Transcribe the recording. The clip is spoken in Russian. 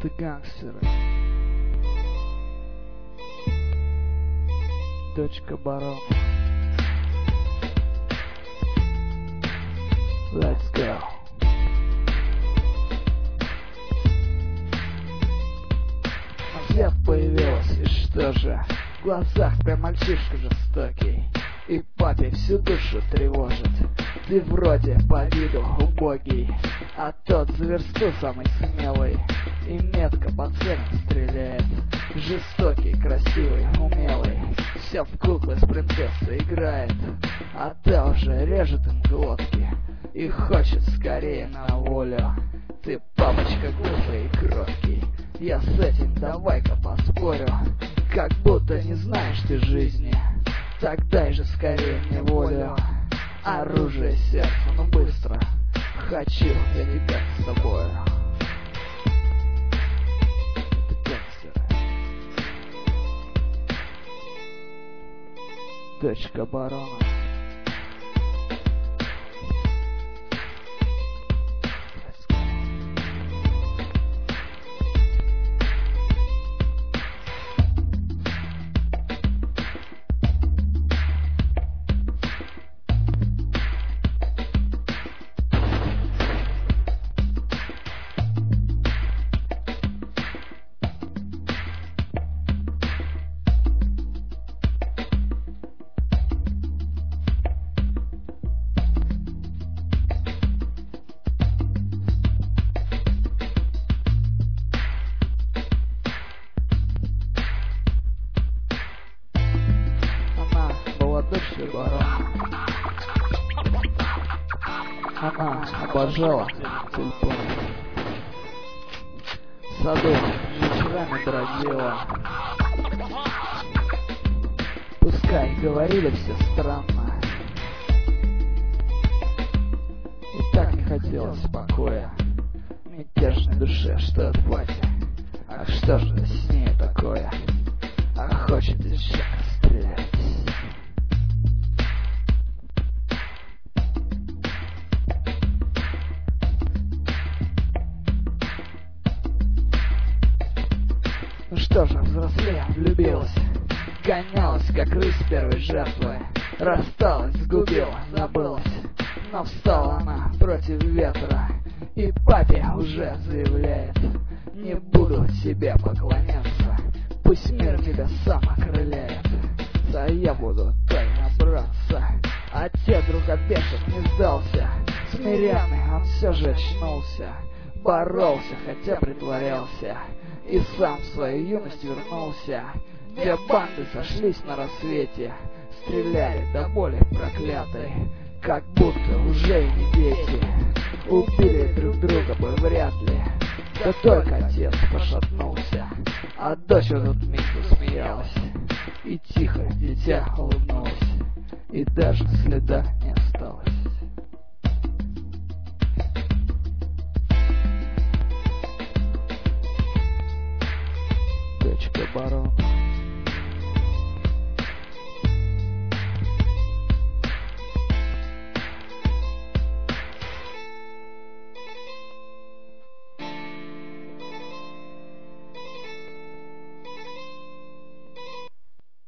гангстеры. Дочка барона. Let's go. Свет появилась, и что же? В глазах прям мальчишка жестокий, и папе всю душу тревожит. Ты вроде по виду убогий, а тот за версту самый смелый, и метко по целям стреляет. Жестокий, красивый, умелый, все в куклы с принцессой играет, а та уже режет им глотки и хочет скорее на волю. Ты, папочка, глупый и кроткий, я с этим давай-ка поспорю. Как будто не знаешь ты жизни, так дай же скорее мне волю. Оружие сердца, ну быстро, хочу я тебя с собою. Дочка барона. Дочь барона. Она обожала телефон. В саду вечерами бродила. Пускай говорили все странно, и так не хотелось покоя мятежной душе, что от пати. Ах, что же с ней такое? Ах, хочет девчонка стрелять. Ну что же, взрослея, влюбилась, гонялась, как рысь первой жертвы, рассталась, сгубила, забылась, но встала она против ветра, и папе уже заявляет: не буду тебе поклоняться, пусть мир тебя сам окрыляет, а я буду тайно браться. Отец друг обешен не сдался, смиренный он все же очнулся, боролся, хотя притворялся, и сам в свою юность вернулся. Две банды сошлись на рассвете, стреляли до боли проклятой, как будто уже и не дети. Убили друг друга бы вряд ли, да только отец пошатнулся, а дочь в этот миг засмеялась, и тихо дитя улыбнулось, и даже следа не осталось. Дочка барона.